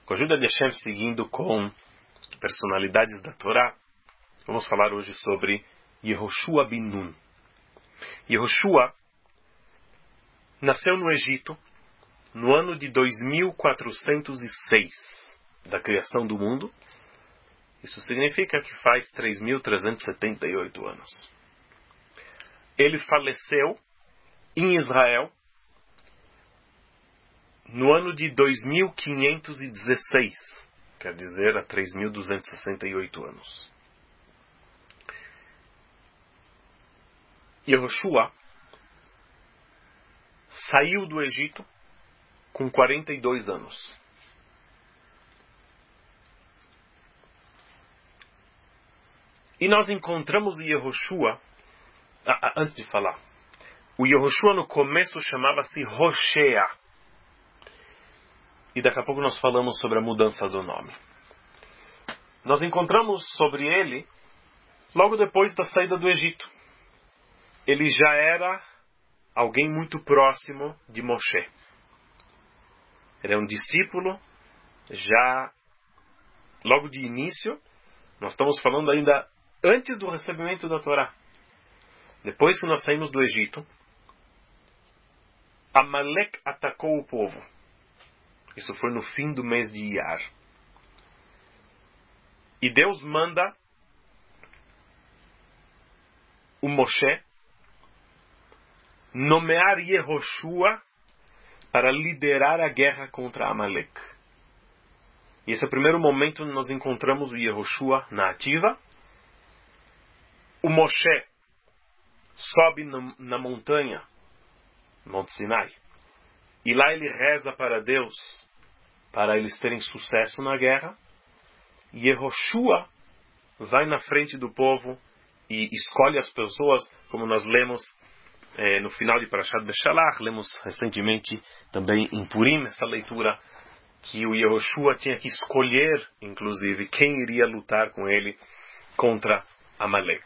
Com a ajuda de Hashem, seguindo com personalidades da Torá, vamos falar hoje sobre Yehoshua bin Nun. Yehoshua nasceu no Egito no ano de 2406 da criação do mundo. Isso significa que faz 3.378 anos. Ele faleceu em Israel no ano de 2516, quer dizer, há 3.268 anos. Yehoshua saiu do Egito com 42 anos. E nós encontramos o Yehoshua, antes de falar, o Yehoshua no começo chamava-se Hoshea. E daqui a pouco nós falamos sobre a mudança do nome. Nós encontramos sobre ele logo depois da saída do Egito. Ele já era alguém muito próximo de Moshe. Ele é um discípulo, já logo de início. Nós estamos falando ainda antes do recebimento da Torá. Depois que nós saímos do Egito, Amalek atacou o povo. Isso foi no fim do mês de Iyar. E Deus manda o Moshe nomear Yehoshua para liderar a guerra contra Amalek. E esse é o primeiro momento onde nós encontramos o Yehoshua na ativa. O Moshe sobe na montanha, Monte Sinai, e lá ele reza para Deus, para eles terem sucesso na guerra. E Yehoshua vai na frente do povo e escolhe as pessoas, como nós lemos no final de Parashat Beshalach, lemos recentemente também em Purim, essa leitura, que o Yehoshua tinha que escolher, inclusive, quem iria lutar com ele contra Amalek.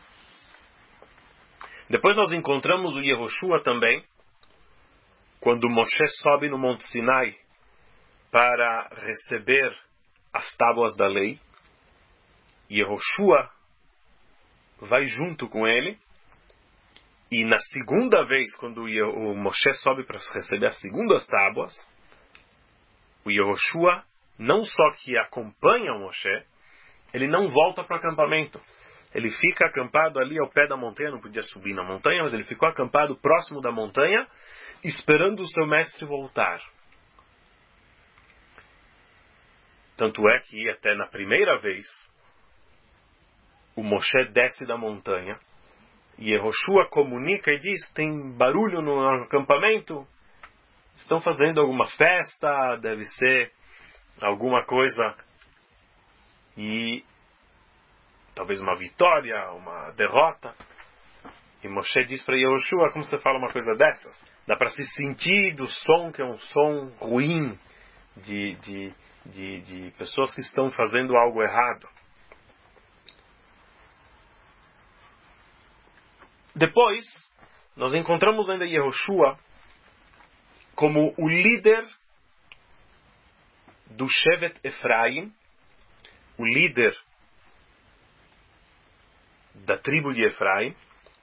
Depois nós encontramos o Yehoshua também, quando Moshe sobe no Monte Sinai para receber as tábuas da lei. Yehoshua vai junto com ele. E na segunda vez, quando o Moshe sobe para receber as segundas tábuas, o Yehoshua não só que acompanha o Moshe, ele não volta para o acampamento. Ele fica acampado ali ao pé da montanha, não podia subir na montanha, mas ele ficou acampado próximo da montanha, esperando o seu mestre voltar. Tanto é que até na primeira vez, o Moshe desce da montanha, e Yehoshua comunica e diz: tem barulho no acampamento, estão fazendo alguma festa, deve ser alguma coisa, e talvez uma vitória, uma derrota. E Moshe diz para Yehoshua: como você fala uma coisa dessas? Dá para se sentir do som, que é um som ruim, de pessoas que estão fazendo algo errado. Depois, nós encontramos ainda Yehoshua como o líder do Shevet Efraim, o líder da tribo de Efraim.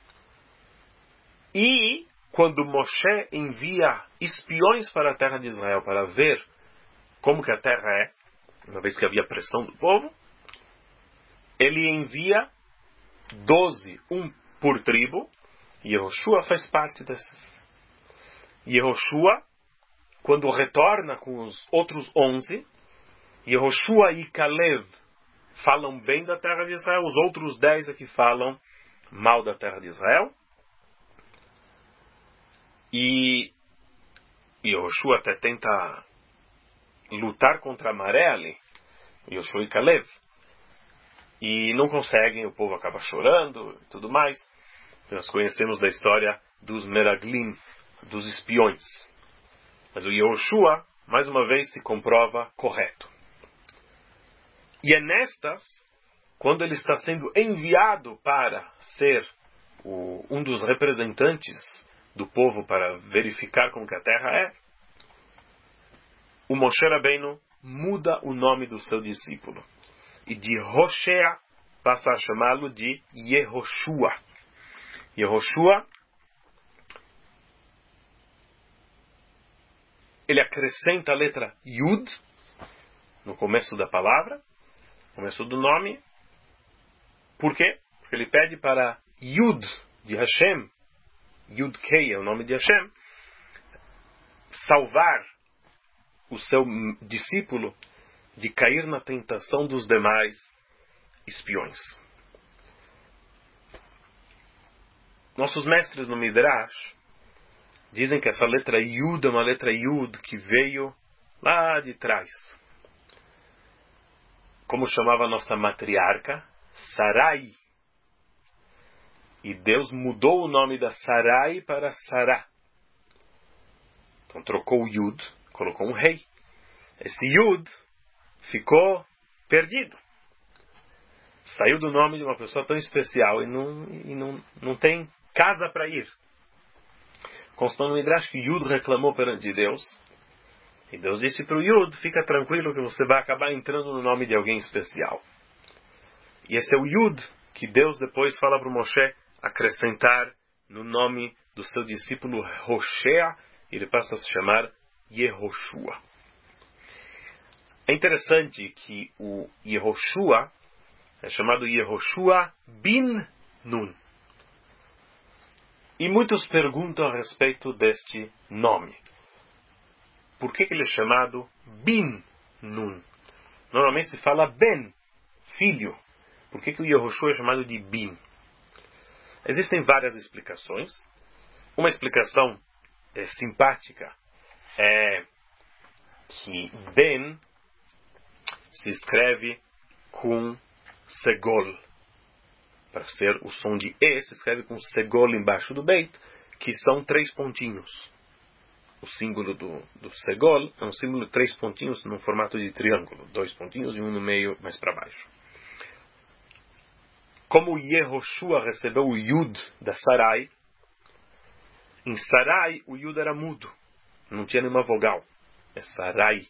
E quando Moshe envia espiões para a terra de Israel para ver como que a terra é, uma vez que havia pressão do povo, ele envia 12, um por tribo. Yehoshua faz parte desses. Yehoshua, quando retorna com os outros 11, Yehoshua e Caleb falam bem da terra de Israel, os outros 10 é que falam mal da terra de Israel. E Yehoshua até tenta lutar contra a maré ali, Yehoshua e Caleb, e não conseguem, o povo acaba chorando e tudo mais. Nós conhecemos da história dos Meraglim, dos espiões. Mas o Yehoshua, mais uma vez, se comprova correto. E é nestas, quando ele está sendo enviado para ser um dos representantes do povo para verificar como que a terra é, o Moshe Rabbeinu muda o nome do seu discípulo. E de Hoshea passa a chamá-lo de Yehoshua. Yehoshua, ele acrescenta a letra Yud no começo da palavra, no começo do nome. Por quê? Porque ele pede para Yud de Hashem, Yud Kei é o nome de Hashem, salvar o seu discípulo de cair na tentação dos demais espiões. Nossos mestres no Midrash dizem que essa letra Yud é uma letra Yud que veio lá de trás. Como chamava a nossa matriarca? Sarai. E Deus mudou o nome da Sarai para Sará. Então trocou o Yud, colocou um rei. Esse Yud ficou perdido. Saiu do nome de uma pessoa tão especial e não tem casa para ir. Consta no Midrash que Yud reclamou perante Deus. E Deus disse para o Yud, fica tranquilo que você vai acabar entrando no nome de alguém especial. E esse é o Yud que Deus depois fala para o Moshe acrescentar no nome do seu discípulo Hoshea. Ele passa a se chamar Yehoshua. É interessante que o Yehoshua é chamado Yehoshua bin Nun. E muitos perguntam a respeito deste nome. Por que ele é chamado bin Nun? Normalmente se fala ben, filho. Por que o Yehoshua é chamado de bin? Existem várias explicações. Uma explicação simpática é que ben se escreve com segol. Para ser o som de E, se escreve com segol embaixo do beit, que são 3 pontinhos. O símbolo do segol é um símbolo de 3 pontinhos no formato de triângulo. 2 pontinhos e um no meio, mais para baixo. Como Yehoshua recebeu o Yud da Sarai, em Sarai o Yud era mudo. Não tinha nenhuma vogal. É Sarai.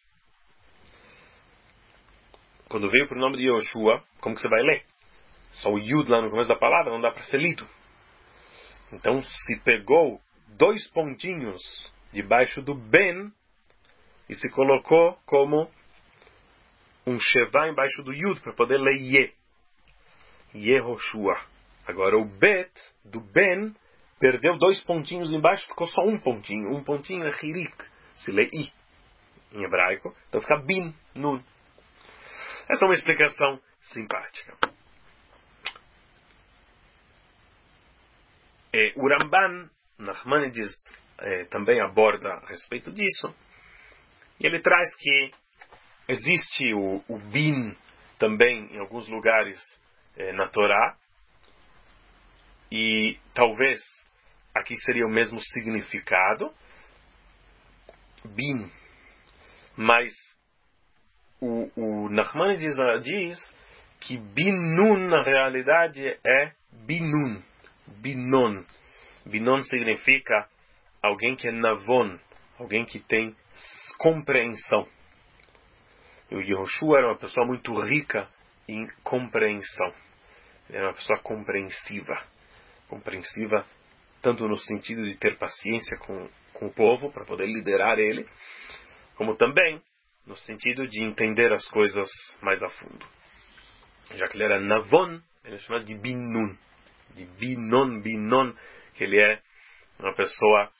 Quando veio para o nome de Yehoshua, como que você vai ler? Só o Yud lá no começo da palavra não dá para ser lido. Então se pegou 2 pontinhos debaixo do Ben e se colocou como um Shevá embaixo do Yud para poder ler Ye. Yehoshua. Agora o Bet do Ben perdeu 2 pontinhos embaixo, ficou só um pontinho. Um pontinho é Hirik, se lê I em hebraico, então fica Bin Nun. Essa é uma explicação simpática. O Ramban, Nachmanides, também aborda a respeito disso. E ele traz que existe o bin também em alguns lugares na Torá. E talvez aqui seria o mesmo significado. Bin. Mas o Nachmanides diz que binun na realidade é binun. Binon. Binon significa alguém que é navon, alguém que tem compreensão. E o Yehoshua era uma pessoa muito rica em compreensão. Ele era uma pessoa compreensiva. Compreensiva tanto no sentido de ter paciência com o povo, para poder liderar ele, como também no sentido de entender as coisas mais a fundo. Já que ele era navon, ele é chamado de binun. De binon, que ele é uma pessoa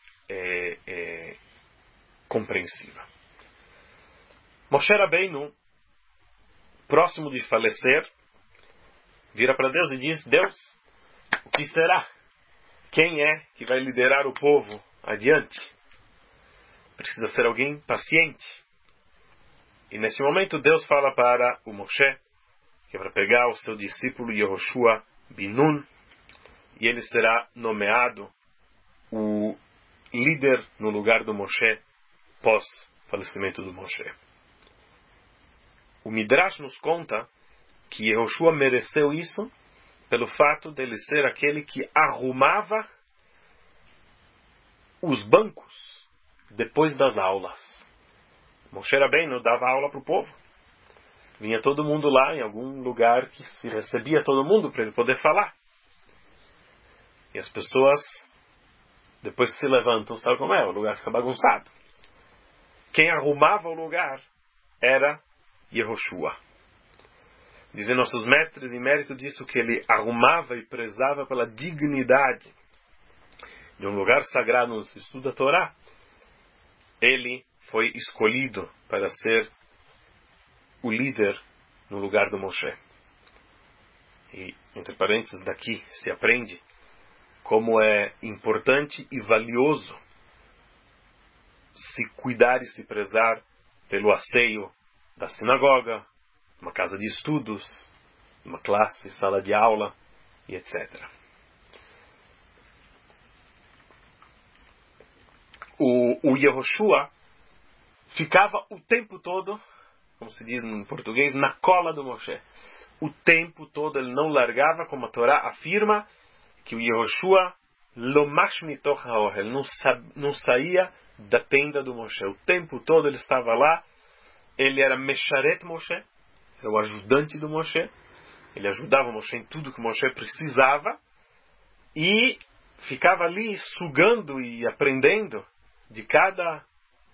compreensiva. Moshe Rabbeinu, próximo de falecer, vira para Deus e diz: Deus, o que será? Quem é que vai liderar o povo adiante? Precisa ser alguém paciente. E nesse momento Deus fala para o Moshe que é para pegar o seu discípulo Yehoshua Binun, e ele será nomeado o líder no lugar do Moshe pós falecimento do Moshe. O Midrash nos conta que Yehoshua mereceu isso pelo fato de ele ser aquele que arrumava os bancos depois das aulas. Moshe Rabbeinu dava aula para o povo. Vinha todo mundo lá em algum lugar que se recebia todo mundo para ele poder falar. E as pessoas depois se levantam, sabe como é? O lugar fica bagunçado. Quem arrumava o lugar era Yehoshua. Dizem nossos mestres, em mérito disso, que ele arrumava e prezava pela dignidade de um lugar sagrado onde se estuda a Torá. Ele foi escolhido para ser o líder no lugar do Moshe. E, entre parênteses, daqui se aprende como é importante e valioso se cuidar e se prezar pelo asseio da sinagoga, uma casa de estudos, uma classe, sala de aula e etc. O Yehoshua ficava o tempo todo, como se diz em português, na cola do Moshe. O tempo todo ele não largava, como a Torá afirma, que o Yehoshua lomash mitoch haohel, ele não saía da tenda do Moshe. O tempo todo ele estava lá. Ele era Mesharet Moshe, era o ajudante do Moshe. Ele ajudava o Moshe em tudo que o Moshe precisava. E ficava ali sugando e aprendendo de cada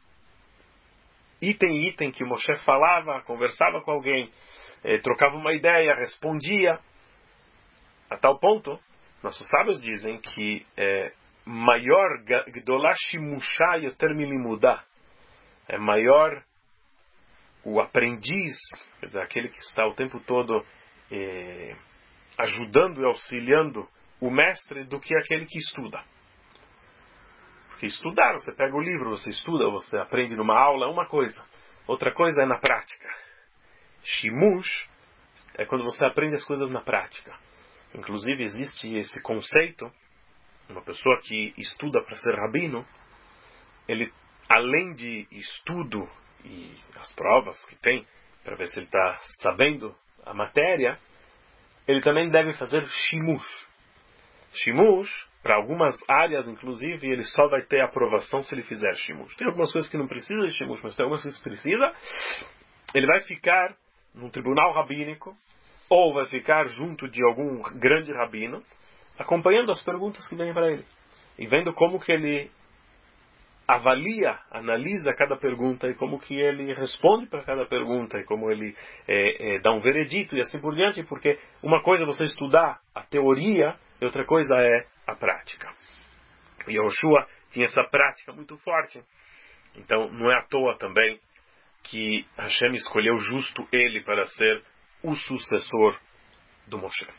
item que o Moshe falava, conversava com alguém, trocava uma ideia, respondia. A tal ponto, nossos sábios dizem que maior Gdolah Shimusha Yoter Milimudá, é maior o aprendiz, quer dizer, aquele que está o tempo todo ajudando e auxiliando o mestre, do que aquele que estuda. Porque estudar, você pega o livro, você estuda, você aprende numa aula, é uma coisa. Outra coisa é na prática. Shimush é quando você aprende as coisas na prática. Inclusive existe esse conceito, uma pessoa que estuda para ser rabino, ele, além de estudo e as provas que tem, para ver se ele está sabendo a matéria, ele também deve fazer shimush. Shimush, para algumas áreas, inclusive, ele só vai ter aprovação se ele fizer shimush. Tem algumas coisas que não precisa de shimush, mas tem algumas coisas que precisa. Ele vai ficar num tribunal rabínico, ou vai ficar junto de algum grande rabino, acompanhando as perguntas que vêm para ele. E vendo como que ele avalia, analisa cada pergunta, e como que ele responde para cada pergunta, e como ele dá um veredito, e assim por diante, porque uma coisa é você estudar a teoria, e outra coisa é a prática. E Yehoshua tinha essa prática muito forte. Então não é à toa também que Hashem escolheu justo ele para ser o sucessor do Moshe.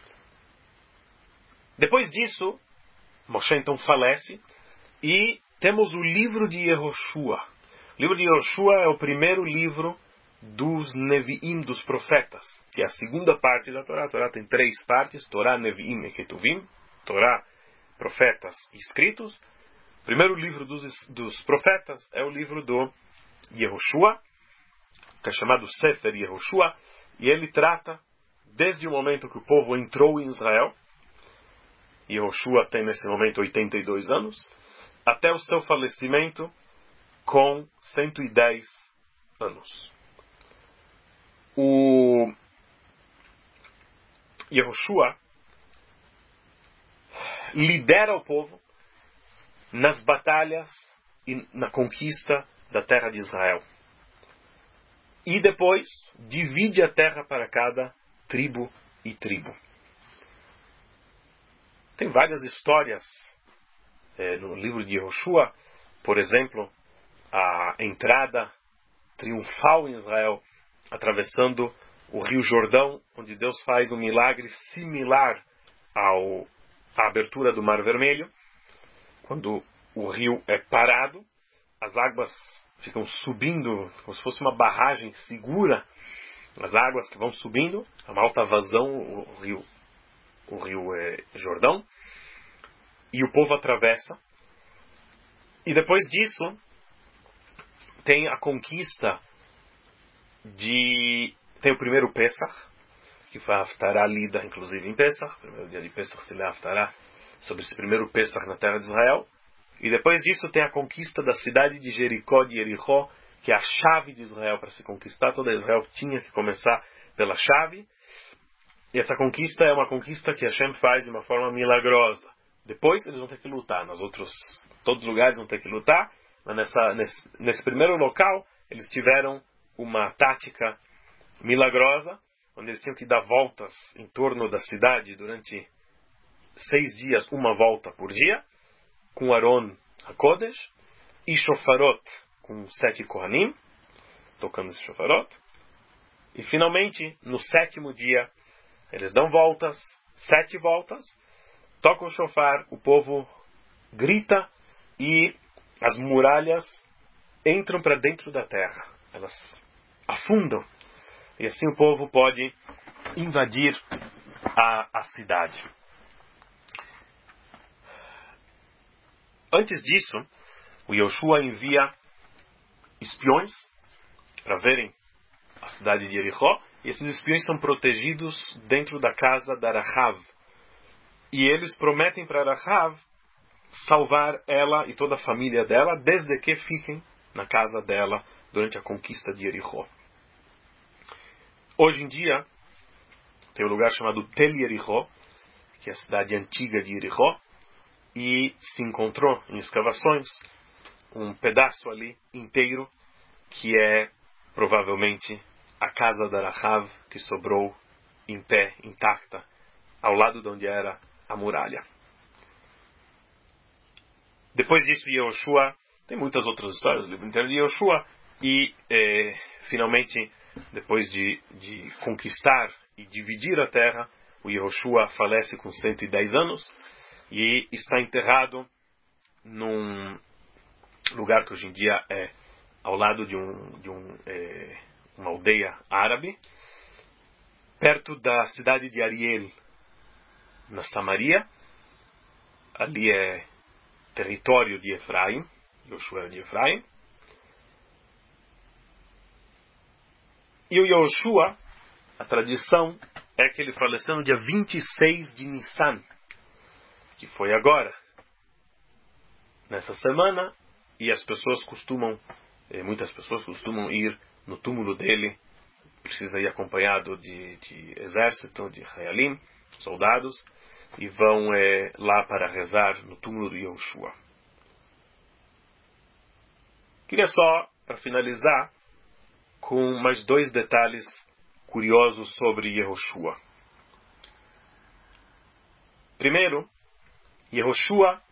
Depois disso, Moshe então falece, e temos o livro de Yehoshua. O livro de Yehoshua é o primeiro livro dos Nevi'im, dos profetas, que é a segunda parte da Torá. A Torá tem 3 partes: Torá, Nevi'im e Ketuvim. Torá, profetas e escritos. O primeiro livro dos profetas é o livro do Yehoshua, que é chamado Sefer Yehoshua, e ele trata desde o momento que o povo entrou em Israel. Yehoshua tem nesse momento 82 anos, até o seu falecimento com 110 anos. O Yehoshua lidera o povo nas batalhas e na conquista da terra de Israel. E depois divide a terra para cada tribo e tribo. Tem várias histórias no livro de Yehoshua. Por exemplo, a entrada triunfal em Israel, atravessando o Rio Jordão, onde Deus faz um milagre similar à abertura do Mar Vermelho. Quando o rio é parado, as águas ficam subindo, como se fosse uma barragem segura, as águas que vão subindo, a uma alta vazão, o rio Jordão, e o povo atravessa. E depois disso, tem a conquista tem o primeiro Pesach, que foi a Haftarah lida, inclusive, em Pesach. O primeiro dia de Pesach se lê a Haftarah sobre esse primeiro Pesach na terra de Israel. E depois disso tem a conquista da cidade de Jericó, de Jericó, que é a chave de Israel para se conquistar. Toda Israel tinha que começar pela chave. E essa conquista é uma conquista que Hashem faz de uma forma milagrosa. Depois eles vão ter que lutar. Todos os lugares vão ter que lutar. Mas nesse primeiro local, eles tiveram uma tática milagrosa, onde eles tinham que dar voltas em torno da cidade durante 6 dias, uma volta por dia, com Aron HaKodesh, e shofarot, com 7 Kohanim, tocando esse shofarot. E finalmente, no 7º dia, eles dão voltas, 7 voltas, tocam o shofar, o povo grita e as muralhas entram para dentro da terra. Elas afundam. E assim o povo pode invadir a cidade. Antes disso, o Yoshua envia espiões para verem a cidade de Jericó. E esses espiões são protegidos dentro da casa da Rahav. E eles prometem para Rahav salvar ela e toda a família dela, desde que fiquem na casa dela durante a conquista de Jericó. Hoje em dia, tem um lugar chamado Tel Jericó, que é a cidade antiga de Jericó, e se encontrou em escavações um pedaço ali inteiro, que é provavelmente a casa da Rahav, que sobrou em pé, intacta, ao lado de onde era a muralha. Depois disso, Yehoshua, tem muitas outras histórias do livro inteiro de Yehoshua, e finalmente, depois de conquistar e dividir a terra, o Yehoshua falece com 110 anos e está enterrado num lugar que hoje em dia é ao lado de uma aldeia árabe, perto da cidade de Ariel, na Samaria. Ali é território de Efraim, Yoshua era de Efraim. E o Yoshua, a tradição é que ele faleceu no dia 26 de Nissan, que foi agora, nessa semana, e muitas pessoas costumam ir no túmulo dele, precisa ir acompanhado de exército, de Hayalim, soldados, e vão lá para rezar no túmulo de Yoshua. Queria só, para finalizar, com mais 2 detalhes curiosos sobre Yehoshua. Primeiro, Yehoshua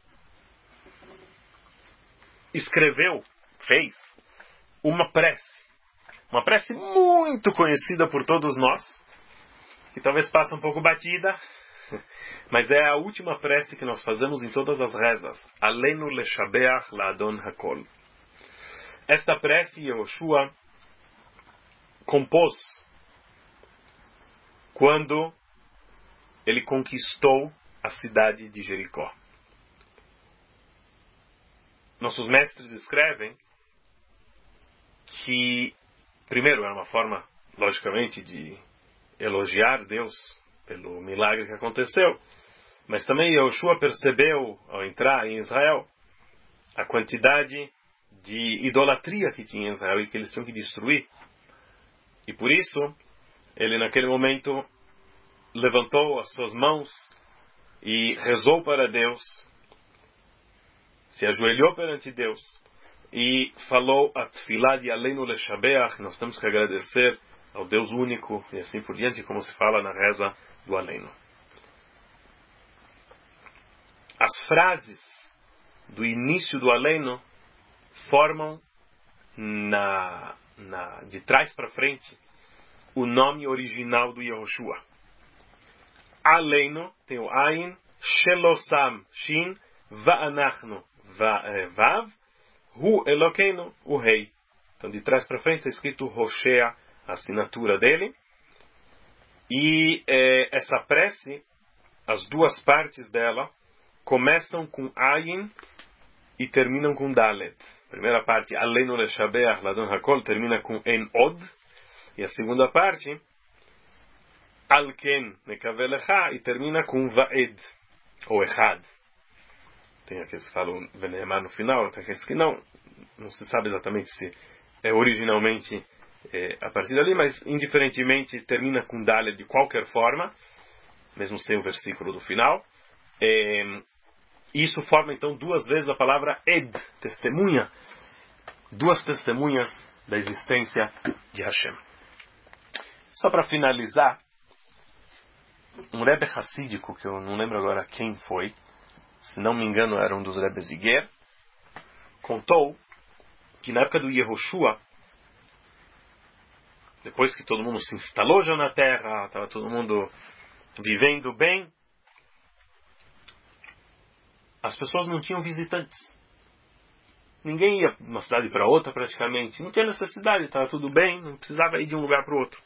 fez uma prece muito conhecida por todos nós, que talvez passe um pouco batida, mas é a última prece que nós fazemos em todas as rezas. Aleinu leshabeach la'adon hakol. Esta prece Yehoshua compôs quando ele conquistou a cidade de Jericó. Nossos mestres escrevem que, primeiro, era uma forma, logicamente, de elogiar Deus pelo milagre que aconteceu, mas também Yehoshua percebeu, ao entrar em Israel, a quantidade de idolatria que tinha em Israel e que eles tinham que destruir. E por isso, ele naquele momento levantou as suas mãos e rezou para Deus, se ajoelhou perante Deus e falou a tefilá de Aleinu leshabeach, nós temos que agradecer ao Deus único, e assim por diante, como se fala na reza do Aleinu. As frases do início do Aleinu formam de trás para frente o nome original do Yehoshua. Aleinu tem o Ain, Shelosam, Shin, Va'anachnu, Vav, Hu Elokeinu, o Rei. Então de trás para frente está escrito Hoshea, a assinatura dele. E essa prece, as 2 partes dela, começam com Ayin e terminam com Dalet. A primeira parte, Aleinu leshabeach la'adon hakol, termina com En Od. E a segunda parte, Alken nekaveh lecha, e termina com Vaed, ou Echad. Tem aqueles que falam Veneemar no final, tem aqueles que não se sabe exatamente se originalmente a partir dali, mas indiferentemente termina com Dalet de qualquer forma, mesmo sem o versículo do final. Isso forma então duas vezes a palavra Ed, testemunha, duas testemunhas da existência de Hashem. Só para finalizar, um Rebbe Hassídico, que eu não lembro agora quem foi, se não me engano era um dos Rebbes de Ger, contou que na época do Yehoshua, depois que todo mundo se instalou já na terra, estava todo mundo vivendo bem, as pessoas não tinham visitantes. Ninguém ia de uma cidade para outra praticamente. Não tinha necessidade, estava tudo bem, não precisava ir de um lugar para o outro.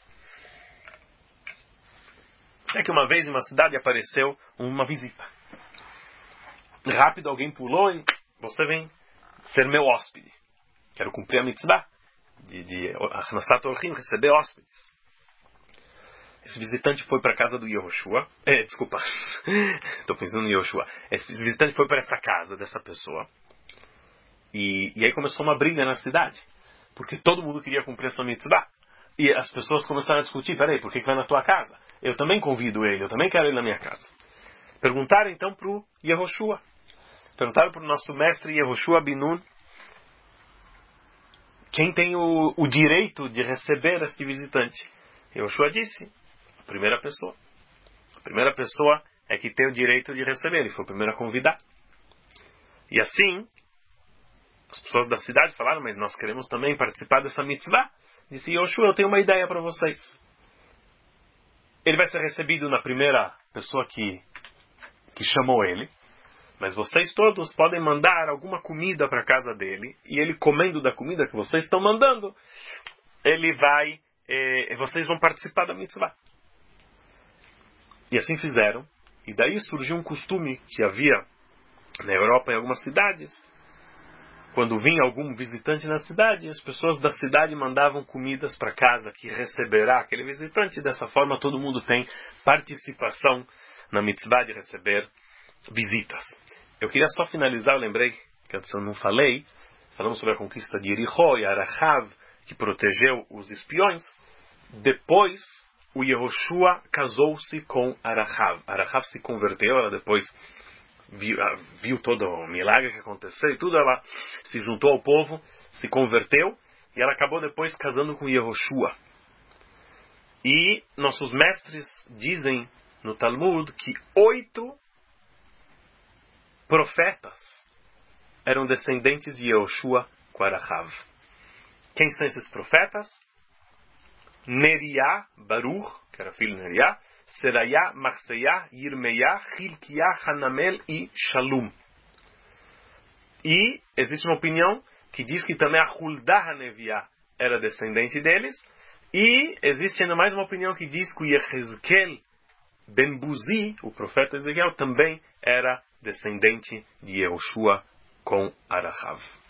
Até que uma vez em uma cidade apareceu uma visita. Rápido alguém pulou e você vem ser meu hóspede. Quero cumprir a mitzvah de Achnasat Orchim, receber hóspedes. Esse visitante foi para a casa do Yehoshua. Desculpa, estou pensando no Yehoshua. Esse visitante foi para essa casa dessa pessoa. E aí começou uma briga na cidade. Porque todo mundo queria cumprir essa mitzvah. E as pessoas começaram a discutir. Peraí, por que vai na tua casa? Eu também convido ele, eu também quero ele na minha casa. Perguntaram então para o Yehoshua. Perguntaram para o nosso mestre Yehoshua Binun. Quem tem o direito de receber este visitante? Yehoshua disse, a primeira pessoa. A primeira pessoa é que tem o direito de receber. Ele foi o primeiro a convidar. E assim, as pessoas da cidade falaram, mas nós queremos também participar dessa mitzvah. Disse Yehoshua, eu tenho uma ideia para vocês. Ele vai ser recebido na primeira pessoa que chamou ele. Mas vocês todos podem mandar alguma comida para a casa dele. E ele comendo da comida que vocês estão mandando, vocês vão participar da mitzvah. E assim fizeram. E daí surgiu um costume que havia na Europa em algumas cidades. Quando vinha algum visitante na cidade, as pessoas da cidade mandavam comidas para casa que receberá aquele visitante. Dessa forma todo mundo tem participação na mitzvah de receber visitas. Eu queria só finalizar, eu lembrei que eu não falei, falamos sobre a conquista de Yerichó e Arachav, que protegeu os espiões. Depois, o Yehoshua casou-se com Arachav. Arachav se converteu, ela depois viu todo o milagre que aconteceu e tudo, ela se juntou ao povo, se converteu, e ela acabou depois casando com Yehoshua. E nossos mestres dizem no Talmud que 8 profetas eram descendentes de Yehoshua com Arachav. Quem são esses profetas? Neriah, Baruch, que era filho de Neriah, Seraiah, Marseiah, Yirmeiah, Hilkiah, Hanamel e Shalom. E existe uma opinião que diz que também a Huldah Haneviah era descendente deles. E existe ainda mais uma opinião que diz que o Yehezkel Ben Buzi, o profeta Ezequiel, também era descendente de Yehoshua com Arachav.